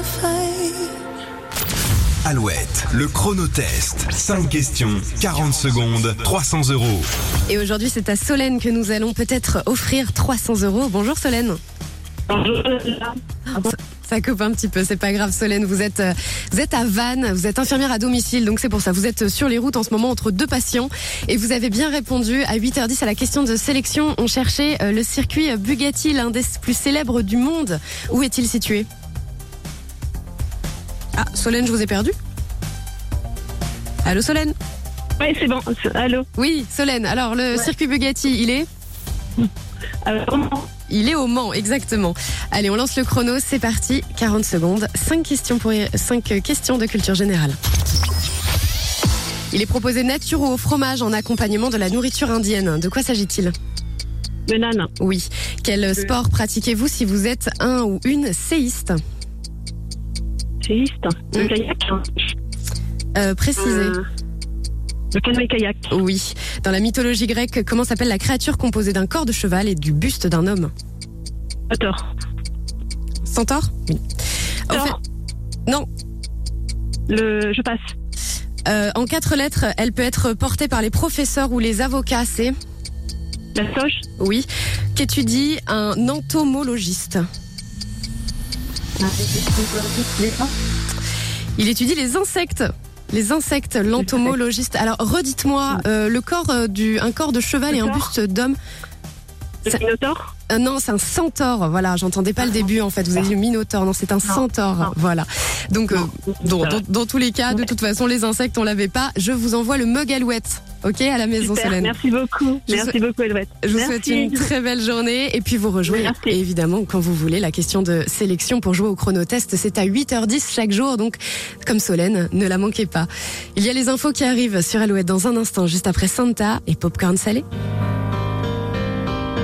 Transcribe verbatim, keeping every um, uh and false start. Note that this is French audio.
Alouette, le chronotest. cinq questions, quarante secondes, trois cents euros. Et aujourd'hui, c'est à Solène que nous allons peut-être offrir trois cents euros. Bonjour Solène. Bonjour. Ça, ça coupe un petit peu, c'est pas grave Solène. Vous êtes, vous êtes à Vannes, vous êtes infirmière à domicile, donc c'est pour ça. Vous êtes sur les routes en ce moment entre deux patients et vous avez bien répondu à huit heures dix à la question de sélection. On cherchait le circuit Bugatti, l'un des plus célèbres du monde. Où est-il situé ? Ah, Solène, je vous ai perdu ? Allô Solène ? Oui, c'est bon. Allô ? Oui, Solène. Alors, le Ouais. circuit Bugatti, il est ? Alors, Il est au Mans, exactement. Allez, on lance le chrono, c'est parti. quarante secondes, cinq questions, pour... cinq questions de culture générale. Il est proposé nature ou au fromage en accompagnement de la nourriture indienne. De quoi s'agit-il ? banane. Oui. Quel sport pratiquez-vous si vous êtes un ou une séiste ? Séiste. Le Mm. kayak. Euh, précisez. Euh, le canoë-kayak. Oui. Dans la mythologie grecque, comment s'appelle la créature composée d'un corps de cheval et du buste d'un homme ? Attends. Centaure ? Oui. En Alors, fait- Non. le, je passe. Euh, en quatre lettres, elle peut être portée par les professeurs ou les avocats. C'est ? La soche. Oui. Qu'étudie un entomologiste ? Il étudie les insectes. Les insectes, l'entomologiste. Alors, redites-moi, euh, le corps euh, du, un corps de cheval Le et un corps. buste d'homme. Le Ça- minotaure. Euh, non, c'est un centaure. Voilà, j'entendais pas le début en fait. Vous avez dit le minotaure. Non, c'est un centaure. non. Voilà. Donc, euh, dans, Ça va. dans, dans tous les cas, de toute façon, les insectes, on l'avait pas. Je vous envoie le mug Alouette. Ok, à la maison, Super, Solène. merci beaucoup. Je Merci souhaite- beaucoup, Elouette. Je vous Merci. souhaite une très belle journée et puis vous rejouez Merci. évidemment quand vous voulez. La question de sélection pour jouer au chronotest, c'est à huit heures dix chaque jour, donc comme Solène, ne la manquez pas. Il y a les infos qui arrivent sur Alouette dans un instant, juste après Santa et Popcorn Salé.